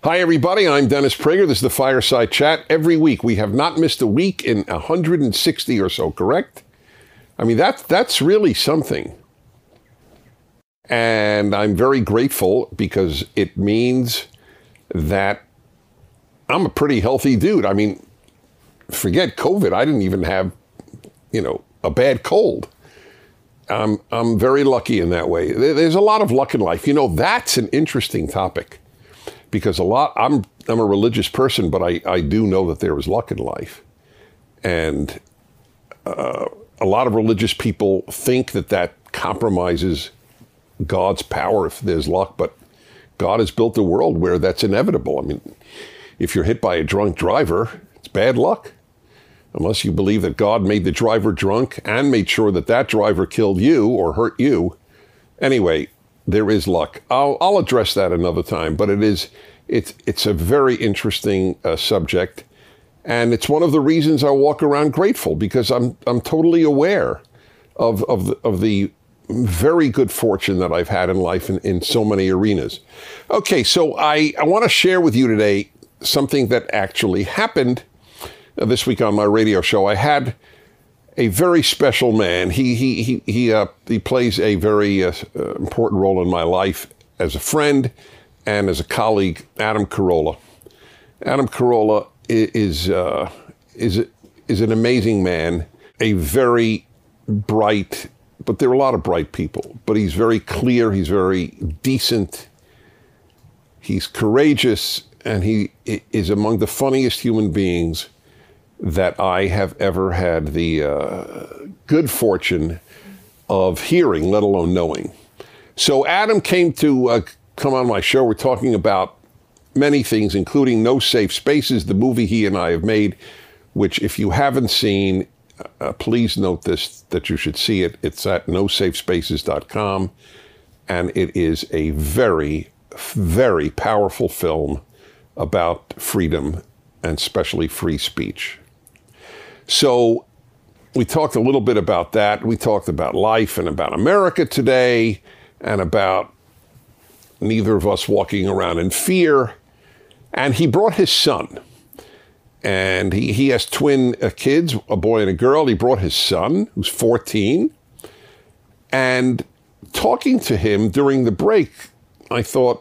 Hi, everybody. I'm Dennis Prager. This is the Fireside Chat. Every week, we have not missed a week in 160 or so, correct? I mean, that's really something. And I'm very grateful because it means that I'm a pretty healthy dude. I mean, forget COVID. I didn't even have, a bad cold. I'm very lucky in that way. There's a lot of luck in life. That's an interesting topic. Because I'm a religious person, but I do know that there is luck in life. And a lot of religious people think that compromises God's power if there's luck, but God has built a world where that's inevitable. I mean, if you're hit by a drunk driver, it's bad luck. Unless you believe that God made the driver drunk and made sure that driver killed you or hurt you. Anyway, there is luck. I'll address that another time, but it's a very interesting subject, and it's one of the reasons I walk around grateful, because I'm totally aware of the very good fortune that I've had in life in so many arenas. Okay, so I want to share with you today something that actually happened this week on my radio show. I had a very special man. He plays a very important role in my life as a friend and as a colleague, Adam Carolla. Adam Carolla is an amazing man, a very bright, but there are a lot of bright people, but he's very clear, he's very decent, he's courageous, and he is among the funniest human beings that I have ever had the good fortune of hearing, let alone knowing. So Adam came to come on my show. We're talking about many things, including No Safe Spaces, the movie he and I have made, which if you haven't seen, please note that you should see it. It's at nosafespaces.com, and it is a very, very powerful film about freedom and especially free speech. So we talked a little bit about that. We talked about life and about America today and about neither of us walking around in fear. And he brought his son. And he has twin kids, a boy and a girl. He brought his son, who's 14. And talking to him during the break, I thought,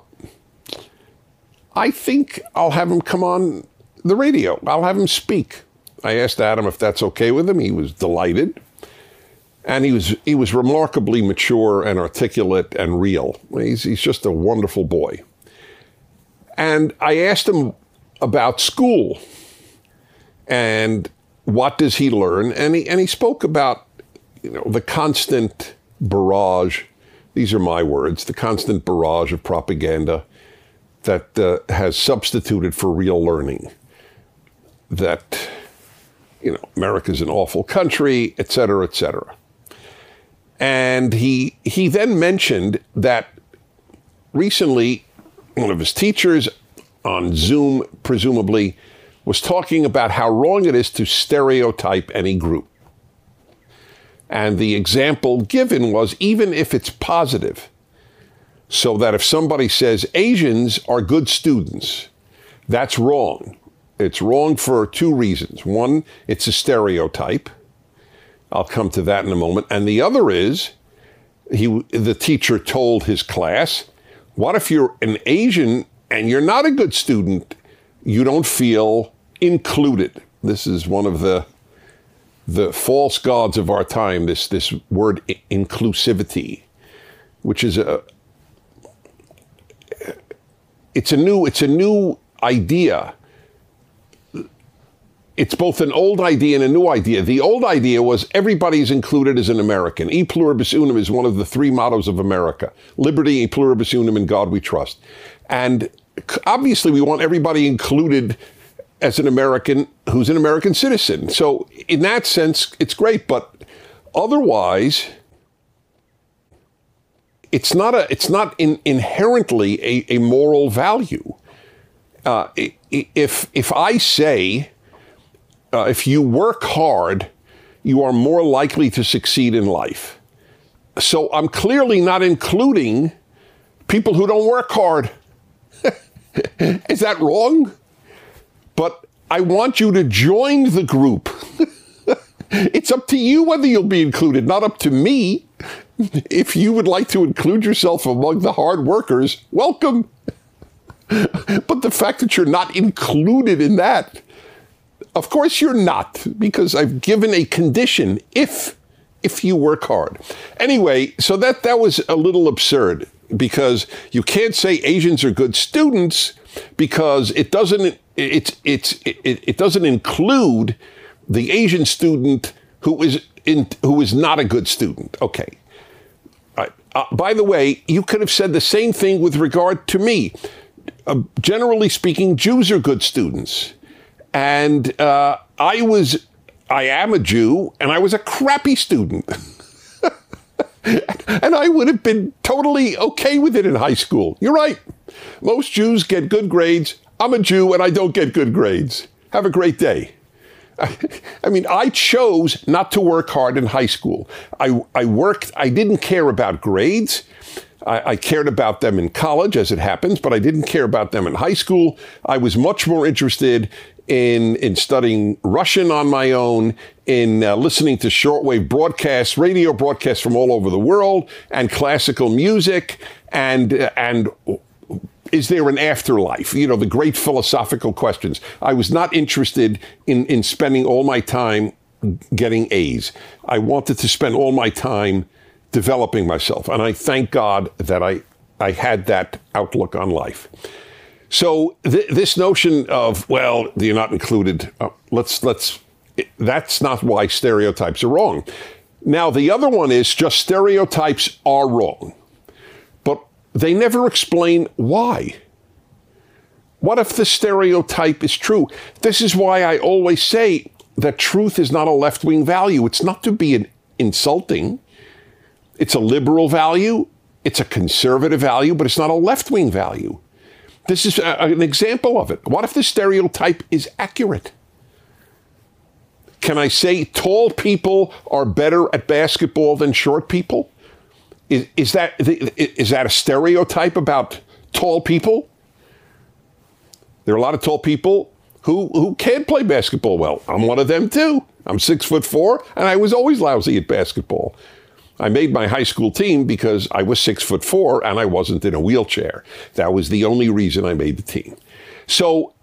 I think I'll have him come on the radio. I'll have him speak. I asked Adam if that's okay with him. He was delighted. And he was remarkably mature and articulate and real. He's just a wonderful boy. And I asked him about school and what does he learn? And he spoke about, the constant barrage. These are my words, the constant barrage of propaganda that has substituted for real learning. That, America's an awful country, et cetera, et cetera. And he then mentioned that recently one of his teachers on Zoom, presumably, was talking about how wrong it is to stereotype any group. And the example given was, even if it's positive, so that if somebody says Asians are good students, that's wrong. It's wrong for two reasons. One, it's a stereotype. I'll come to that in a moment. And the other is, the teacher told his class, what if you're an Asian and you're not a good student? You don't feel included. This is one of the false gods of our time, this word inclusivity, which is it's a new idea. It's both an old idea and a new idea. The old idea was everybody's included as an American. E pluribus unum is one of the three mottos of America. Liberty, e pluribus unum, in God we trust. And obviously we want everybody included as an American who's an American citizen. So in that sense, it's great. But otherwise, it's not inherently a moral value. If I say, if you work hard, you are more likely to succeed in life. So I'm clearly not including people who don't work hard. Is that wrong? But I want you to join the group. It's up to you whether you'll be included, not up to me. If you would like to include yourself among the hard workers, welcome. But the fact that you're not included in that, of course you're not, because I've given a condition if you work hard. Anyway, so that was a little absurd, because you can't say Asians are good students because it doesn't include the Asian student who is not a good student. Okay. By the way, you could have said the same thing with regard to me. Generally speaking, Jews are good students. And I am a Jew, and I was a crappy student. And I would have been totally okay with it in high school. You're right. Most Jews get good grades. I'm a Jew, and I don't get good grades. Have a great day. I mean, I chose not to work hard in high school. I didn't care about grades. I cared about them in college, as it happens, but I didn't care about them in high school. I was much more interested in studying Russian on my own, in listening to shortwave broadcasts, radio broadcasts from all over the world, and classical music, and is there an afterlife? You know, the great philosophical questions. I was not interested in spending all my time getting A's. I wanted to spend all my time developing myself. And I thank God that I had that outlook on life. So this notion of, well, you're not included, that's not why stereotypes are wrong. Now, the other one is just stereotypes are wrong. They never explain why. What if the stereotype is true? This is why I always say that truth is not a left-wing value. It's not to be insulting. It's a liberal value. It's a conservative value, but it's not a left-wing value. This is an example of it. What if the stereotype is accurate? Can I say tall people are better at basketball than short people? Is that a stereotype about tall people? There are a lot of tall people who can't play basketball well. I'm one of them too. I'm 6'4", and I was always lousy at basketball. I made my high school team because I was 6'4" and I wasn't in a wheelchair. That was the only reason I made the team. So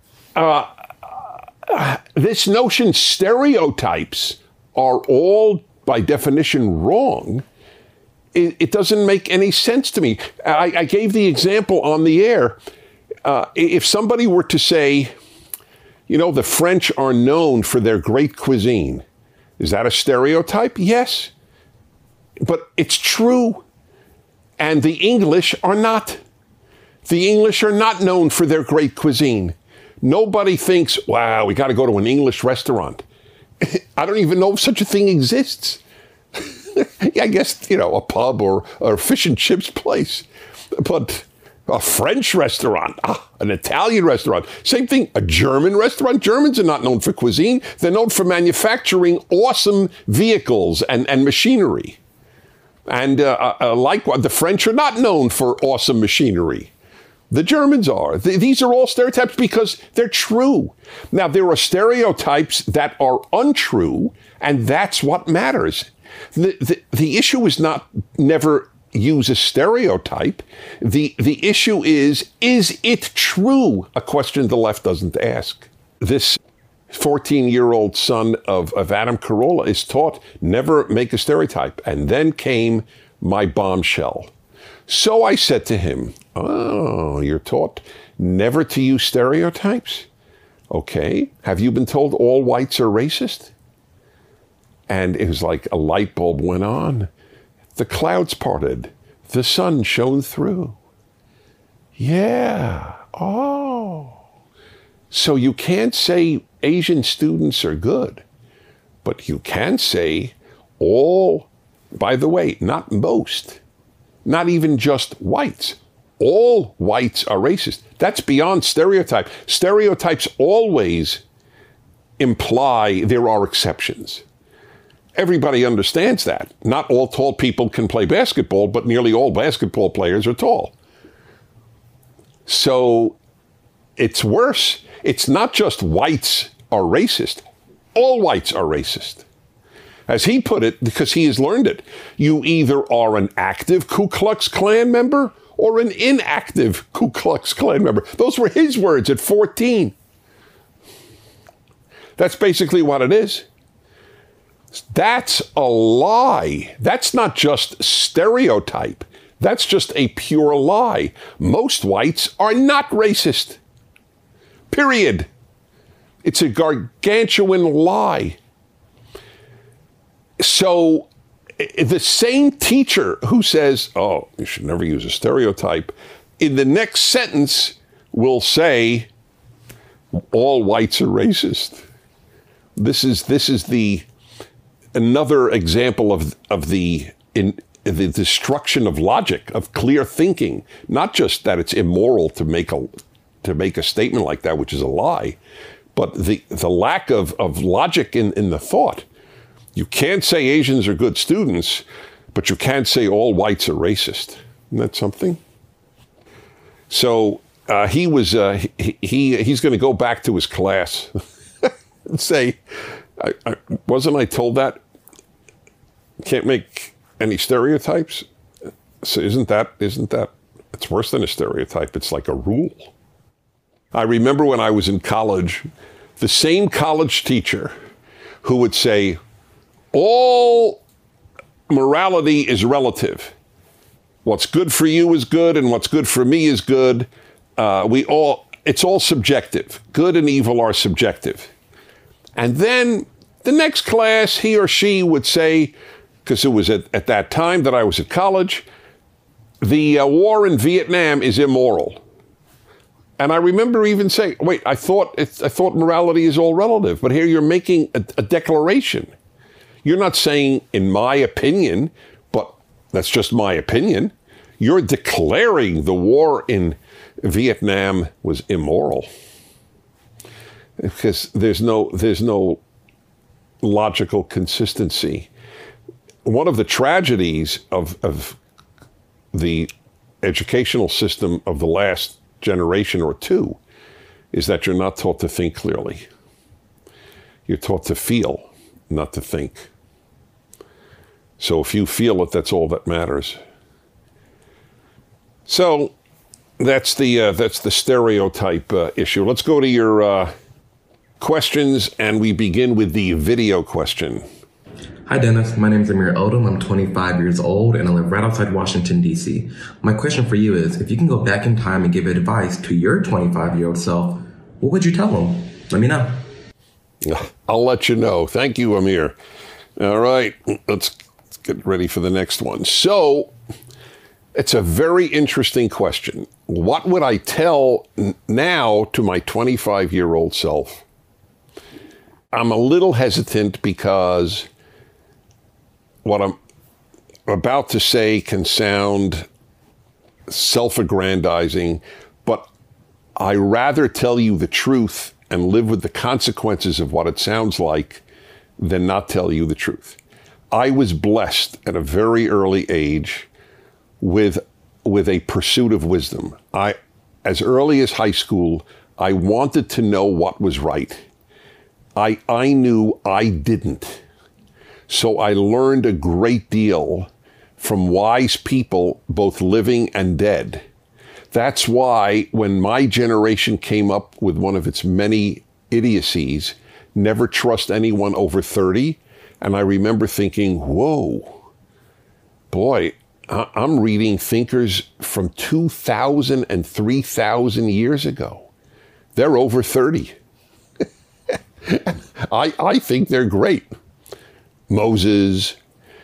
this notion stereotypes are all by definition wrong. It doesn't make any sense to me. I gave the example on the air. If somebody were to say, you know, the French are known for their great cuisine, is that a stereotype? Yes. But it's true. And the English are not. The English are not known for their great cuisine. Nobody thinks, wow, we got to go to an English restaurant. I don't even know if such a thing exists. Yeah, I guess, you know, a pub or a fish and chips place. But a French restaurant, an Italian restaurant, same thing, a German restaurant. Germans are not known for cuisine. They're known for manufacturing awesome vehicles and machinery. And likewise, the French are not known for awesome machinery. The Germans are. These are all stereotypes because they're true. Now, there are stereotypes that are untrue, and that's what matters. The issue is not never use a stereotype. The issue is it true? A question the left doesn't ask. This 14-year-old son of Adam Carolla is taught never make a stereotype. And then came my bombshell. So I said to him, oh, you're taught never to use stereotypes? Okay. Have you been told all whites are racist? And it was like a light bulb went on. The clouds parted. The sun shone through. Yeah. Oh. So you can't say Asian students are good, but you can say all, by the way, not most, not even just whites. All whites are racist. That's beyond stereotype. Stereotypes always imply there are exceptions. Everybody understands that. Not all tall people can play basketball, but nearly all basketball players are tall. So it's worse. It's not just whites are racist. All whites are racist. As he put it, because he has learned it, you either are an active Ku Klux Klan member or an inactive Ku Klux Klan member. Those were his words at 14. That's basically what it is. That's a lie. That's not just stereotype. That's just a pure lie. Most whites are not racist. Period. It's a gargantuan lie. So the same teacher who says, oh, you should never use a stereotype, in the next sentence will say, all whites are racist. This is the another example of the destruction of logic, of clear thinking. Not just that it's immoral to make a statement like that, which is a lie, but the lack of logic in the thought. You can't say Asians are good students, but you can't say all whites are racist. Isn't that something? So he's going to go back to his class and say, wasn't I told that? Can't make any stereotypes? So isn't that, it's worse than a stereotype. It's like a rule. I remember when I was in college, the same college teacher who would say, all morality is relative. What's good for you is good, and what's good for me is good. It's all subjective. Good and evil are subjective. And then the next class, he or she would say, because it was at that time that I was at college, the war in Vietnam is immoral. And I remember even saying, wait, I thought morality is all relative, but here you're making a declaration. You're not saying, in my opinion, but that's just my opinion. You're declaring the war in Vietnam was immoral. Because there's no logical consistency. One of the tragedies of the educational system of the last generation or two is that you're not taught to think clearly. You're taught to feel, not to think. So if you feel it, that's all that matters. So that's the stereotype issue. Let's go to your questions, and we begin with the video question. Hi, Dennis. My name is Amir Odom. I'm 25 years old, and I live right outside Washington, D.C. My question for you is, if you can go back in time and give advice to your 25-year-old self, what would you tell him? Let me know. I'll let you know. Thank you, Amir. All right, let's get ready for the next one. So, it's a very interesting question. What would I tell now to my 25-year-old self? I'm a little hesitant because what I'm about to say can sound self-aggrandizing, but I rather tell you the truth and live with the consequences of what it sounds like than not tell you the truth. I was blessed at a very early age with a pursuit of wisdom. As early as high school, I wanted to know what was right. I knew I didn't. So I learned a great deal from wise people, both living and dead. That's why when my generation came up with one of its many idiocies, never trust anyone over 30, and I remember thinking, whoa, boy, I'm reading thinkers from 2,000 and 3,000 years ago. They're over 30. I think they're great. Moses,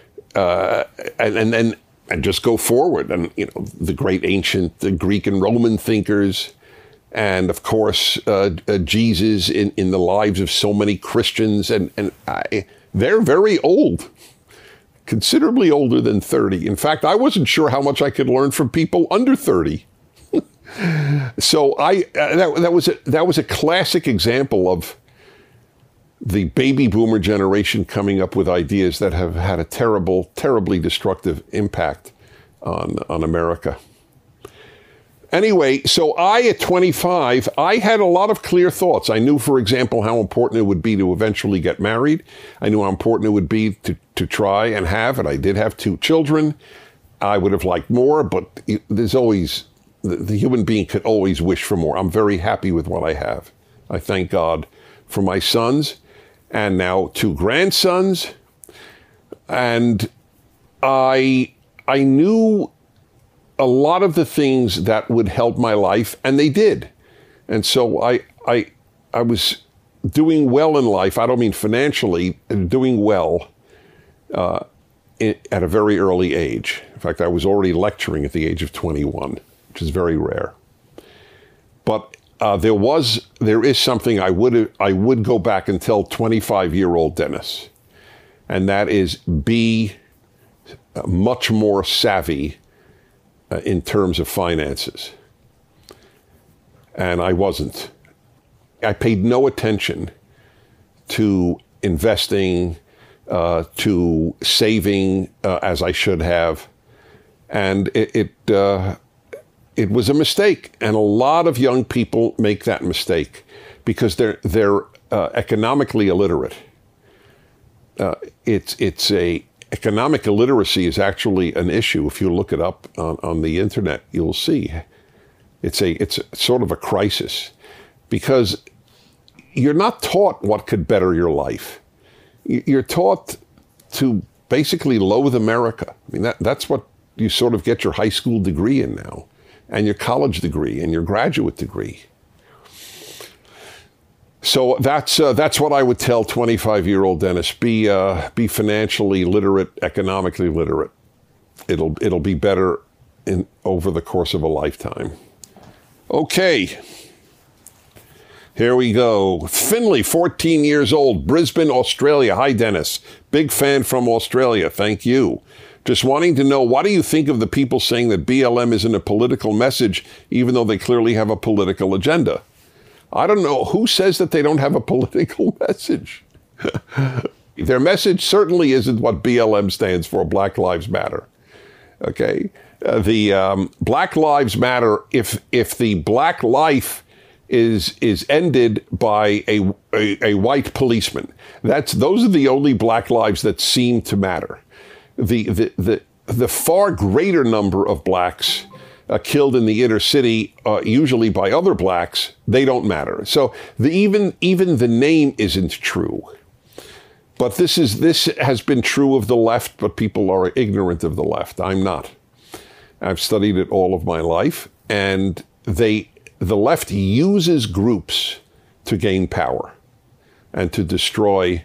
and just go forward. And, the great ancient the Greek and Roman thinkers. And, of course, Jesus in the lives of so many Christians. And they're very old. Considerably older than 30. In fact, I wasn't sure how much I could learn from people under 30. So that was a classic example of the baby boomer generation coming up with ideas that have had a terribly destructive impact on America. Anyway, so at 25, I had a lot of clear thoughts. I knew, for example, how important it would be to eventually get married. I knew how important it would be to try and have, and I did have 2 children. I would have liked more, but there's always, the human being could always wish for more. I'm very happy with what I have. I thank God for my sons and now 2 grandsons. And I knew a lot of the things that would help my life, and they did. And so I was doing well in life. I don't mean financially, doing well at a very early age. In fact, I was already lecturing at the age of 21, which is very rare. But there is something I would go back and tell 25-year-old Dennis, and that is be much more savvy in terms of finances. And I wasn't. I paid no attention to investing, to saving as I should have. And it was a mistake. And a lot of young people make that mistake because they're economically illiterate. Economic illiteracy is actually an issue. If you look it up on the internet, you'll see it's sort of a crisis because you're not taught what could better your life. You're taught to basically loathe America. I mean, that's what you sort of get your high school degree in now, and your college degree and your graduate degree. So that's what I would tell 25-year-old Dennis. Be financially literate, economically literate. It'll be better over the course of a lifetime. Okay. Here we go. Finley, 14 years old, Brisbane, Australia. Hi, Dennis. Big fan from Australia. Thank you. Just wanting to know, what do you think of the people saying that BLM isn't a political message, even though they clearly have a political agenda? I don't know. Who says that they don't have a political message? Their message certainly isn't what BLM stands for, Black Lives Matter. Okay? The Black Lives Matter, if the black life is ended by a white policeman, those are the only black lives that seem to matter. The far greater number of blacks killed in the inner city, usually by other blacks, they don't matter. So even the name isn't true. But this has been true of the left, but people are ignorant of the left. I'm not. I've studied it all of my life, and the left uses groups to gain power and to destroy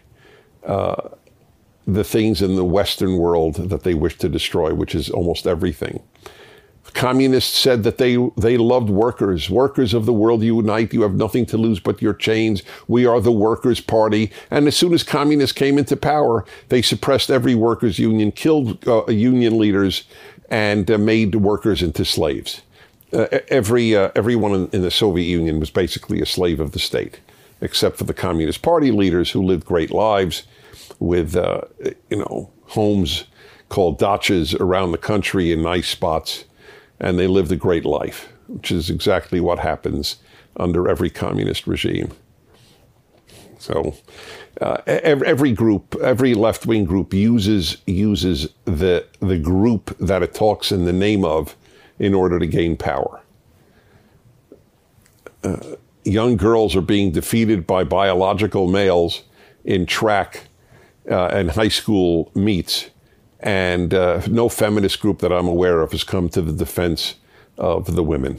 the things in the Western world that they wish to destroy, which is almost everything. Communists said that they loved workers. Workers of the world, unite. You have nothing to lose but your chains. We are the Workers' Party. And as soon as communists came into power, they suppressed every workers' union, killed union leaders, and made workers into slaves. Everyone in the Soviet Union was basically a slave of the state, except for the Communist Party leaders who lived great lives with, homes called dachas around the country in nice spots. And they lived a great life, which is exactly what happens under every communist regime. So every group, every left-wing group uses the group that it talks in the name of in order to gain power. Young girls are being defeated by biological males in track and high school meets. And no feminist group that I'm aware of has come to the defense of the women.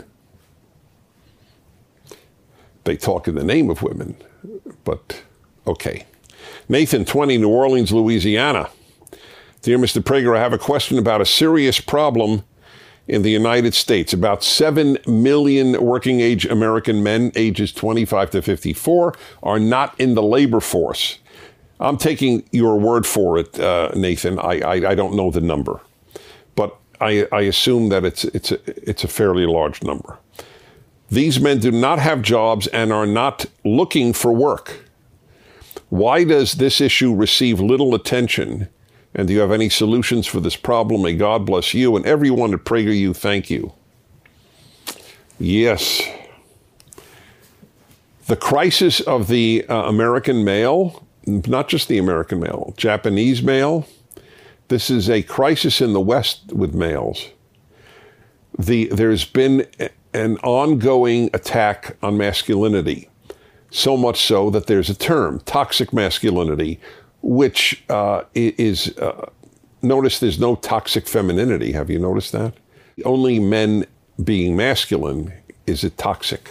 They talk in the name of women, but okay. Nathan, 20, New Orleans, Louisiana. Dear Mr. Prager, I have a question about a serious problem in the United States. About 7 million working-age American men ages 25 to 54 are not in the labor force. I'm taking your word for it, Nathan. I don't know the number, but I assume that it's a fairly large number. These men do not have jobs and are not looking for work. Why does this issue receive little attention? And do you have any solutions for this problem? May God bless you and everyone at PragerU. Thank you. Yes. The crisis of the American male, not just the American male, Japanese male, this is a crisis in the West with males. There's been an ongoing attack on masculinity, so much so that there's a term, toxic masculinity, which is, notice there's no toxic femininity. Have you noticed that? Only men being masculine is it toxic.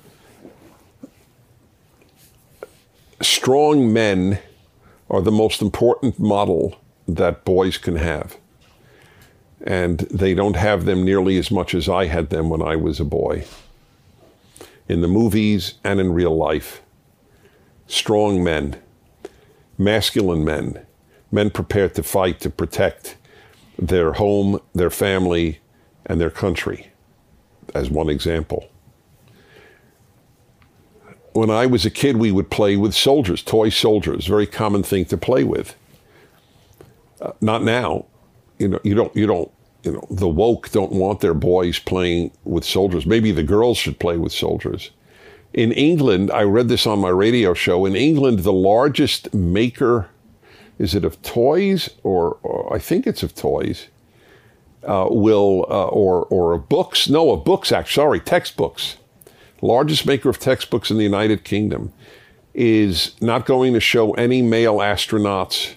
Strong men are the most important model that boys can have. And they don't have them nearly as much as I had them when I was a boy. In the movies and in real life. Strong men, masculine men, men prepared to fight to protect their home, their family, and their country, as one example. When I was a kid, we would play with soldiers, toy soldiers, very common thing to play with. Not now. The woke don't want their boys playing with soldiers. Maybe the girls should play with soldiers. In England, I read this on my radio show, in England, the largest maker, is it of toys, or I think it's of toys, or of books? No, of books, actually, sorry, textbooks. Largest maker of textbooks in the United Kingdom is not going to show any male astronauts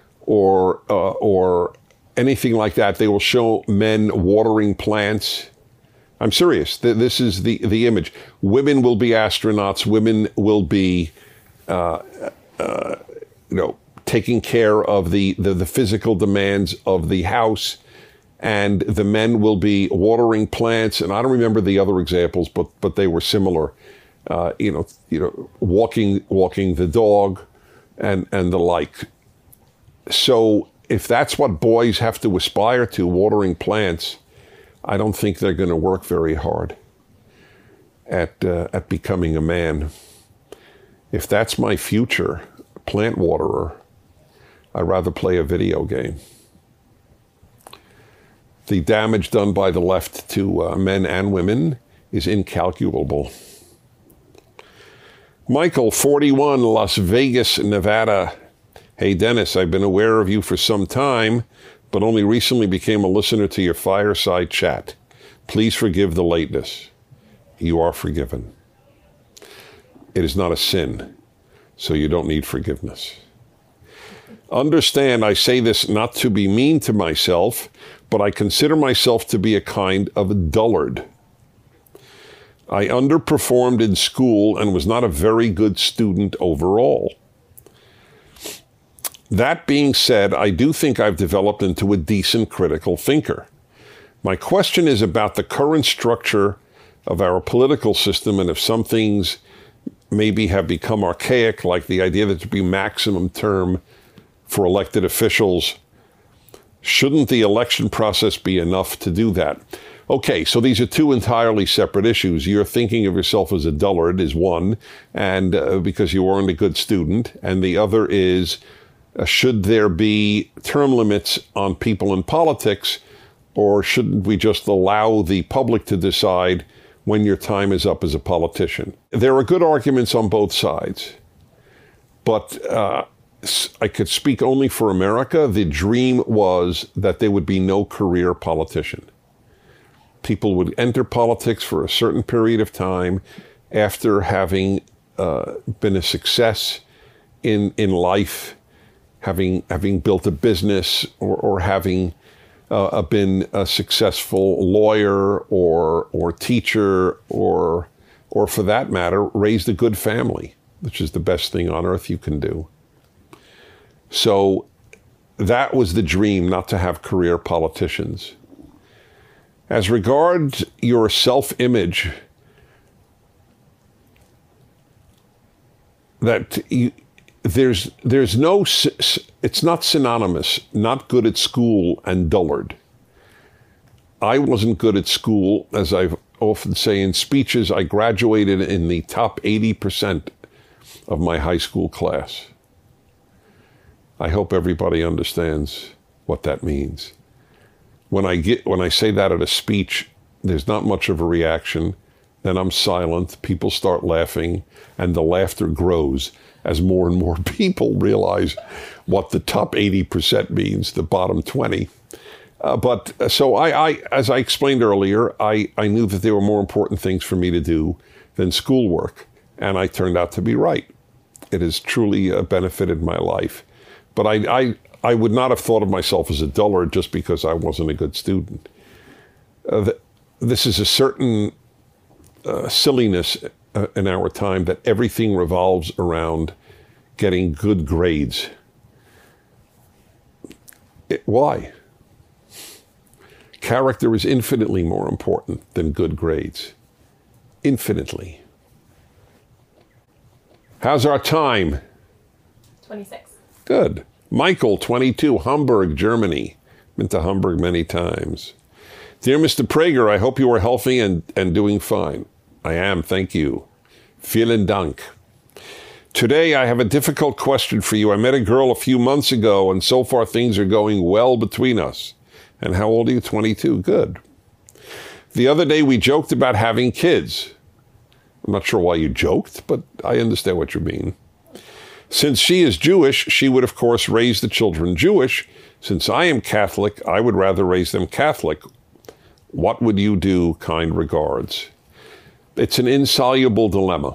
or anything like that. They will show men watering plants. I'm serious. This is the image. Women will be astronauts. Women will be, taking care of the physical demands of the house, and the men will be watering plants. And I don't remember the other examples, but they were similar. Walking the dog, and the like. So if that's what boys have to aspire to, watering plants, I don't think they're going to work very hard at becoming a man. If that's my future, plant waterer, I'd rather play a video game. The damage done by the left to men and women is incalculable. Michael, 41, Las Vegas, Nevada. Hey, Dennis, I've been aware of you for some time, but only recently became a listener to your fireside chat. Please forgive the lateness. You are forgiven. It is not a sin, so you don't need forgiveness. Understand, I say this not to be mean to myself, but I consider myself to be a kind of a dullard. I underperformed in school and was not a very good student overall. That being said, I do think I've developed into a decent critical thinker. My question is about the current structure of our political system, and if some things maybe have become archaic, like the idea that there be maximum term for elected officials. Shouldn't the election process be enough to do that? Okay, so these are two entirely separate issues. You're thinking of yourself as a dullard is one, and because you weren't a good student, and the other is, should there be term limits on people in politics, or shouldn't we just allow the public to decide when your time is up as a politician? There are good arguments on both sides, but I could speak only for America. The dream was that there would be no career politician. People would enter politics for a certain period of time after having been a success in life, having built a business, or having been a successful lawyer or teacher, or for that matter, raised a good family, which is the best thing on earth you can do. So that was the dream, not to have career politicians. As regards your self-image, that there's no, it's not synonymous, not good at school and dullard. I wasn't good at school. As I often say in speeches, I graduated in the top 80% of my high school class. I hope everybody understands what that means. When I say that at a speech, there's not much of a reaction. Then I'm silent. People start laughing, and the laughter grows as more and more people realize what the top 80% means, the bottom 20. So as I explained earlier, I knew that there were more important things for me to do than schoolwork, and I turned out to be right. It has truly benefited my life. But I would not have thought of myself as a dullard just because I wasn't a good student. This is a certain silliness in our time that everything revolves around getting good grades. Why? Character is infinitely more important than good grades. Infinitely. How's our time? 26. Good. Michael, 22, Hamburg, Germany. Been to Hamburg many times. Dear Mr. Prager, I hope you are healthy and doing fine. I am, thank you. Vielen Dank. Today, I have a difficult question for you. I met a girl a few months ago, and so far things are going well between us. And how old are you? 22. Good. The other day, we joked about having kids. I'm not sure why you joked, but I understand what you mean. Since she is Jewish, she would, of course, raise the children Jewish. Since I am Catholic, I would rather raise them Catholic. What would you do? Kind regards. It's an insoluble dilemma.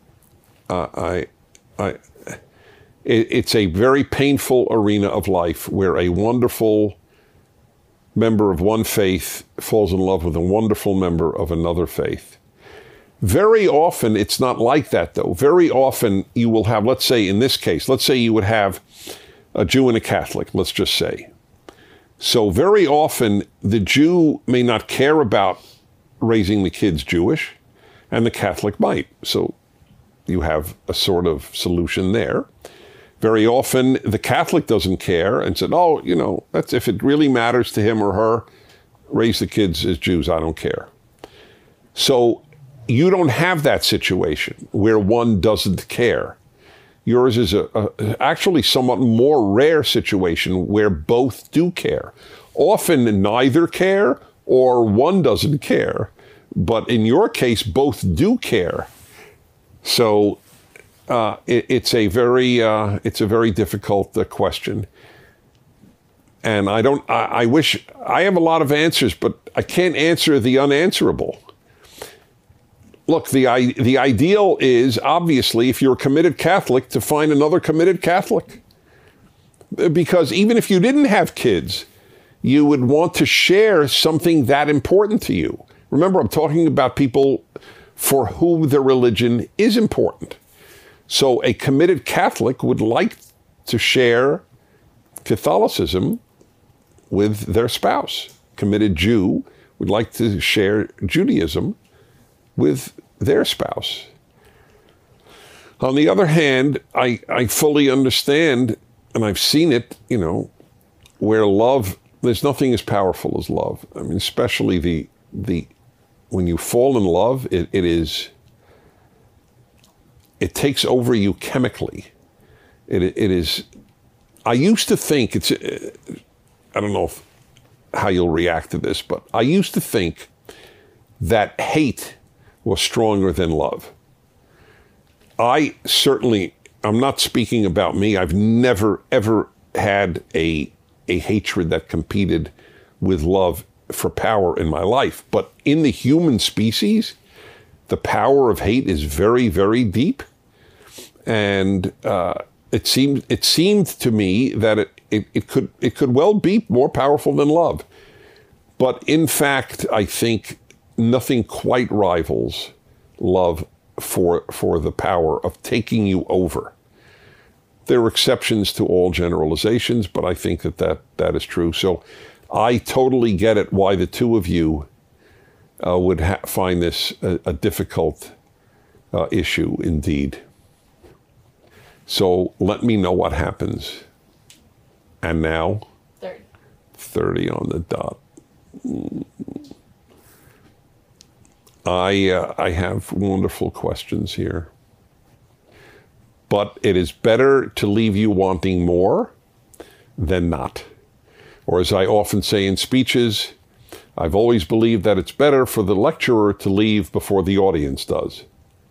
It's a very painful arena of life where a wonderful member of one faith falls in love with a wonderful member of another faith. Very often, it's not like that, though. Very often, you will have, let's say in this case, let's say you would have a Jew and a Catholic, let's just say. So very often, the Jew may not care about raising the kids Jewish, and the Catholic might. So you have a sort of solution there. Very often, the Catholic doesn't care and said, oh, that's if it really matters to him or her, raise the kids as Jews, I don't care. So you don't have that situation where one doesn't care. Yours is actually somewhat more rare situation where both do care. Often neither care or one doesn't care. But in your case, both do care. So it's a very difficult question. And I wish I have a lot of answers, but I can't answer the unanswerable. Look, the ideal is, obviously, if you're a committed Catholic, to find another committed Catholic. Because even if you didn't have kids, you would want to share something that important to you. Remember, I'm talking about people for whom their religion is important. So a committed Catholic would like to share Catholicism with their spouse. Committed Jew would like to share Judaism with their spouse. On the other hand, I fully understand, and I've seen it, where love, there's nothing as powerful as love. I mean, especially the when you fall in love, it takes over you chemically. It is, I used to think, I don't know how you'll react to this, but I used to think that hate was stronger than love. I'm not speaking about me. I've never, ever had a hatred that competed with love for power in my life. But in the human species, the power of hate is very, very deep. And it seemed to me that it could well be more powerful than love. But in fact, I think nothing quite rivals love for the power of taking you over. There are exceptions to all generalizations, but I think that is true. So I totally get it why the two of you would find this a difficult issue indeed. So let me know what happens. And now? 30. 30 on the dot. I have wonderful questions here. But it is better to leave you wanting more than not. Or as I often say in speeches, I've always believed that it's better for the lecturer to leave before the audience does.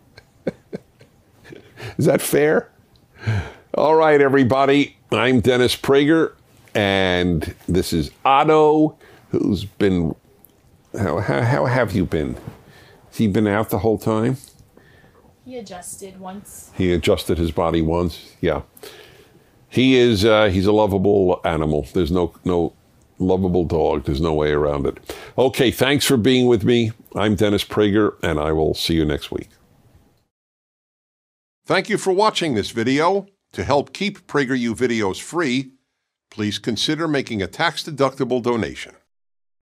Is that fair? All right, everybody. I'm Dennis Prager, and this is Otto, who's been... How have you been? Has he been out the whole time? He adjusted once. He adjusted his body once, yeah. He's a lovable animal. There's no lovable dog. There's no way around it. Okay, thanks for being with me. I'm Dennis Prager, and I will see you next week. Thank you for watching this video. To help keep PragerU videos free, please consider making a tax-deductible donation.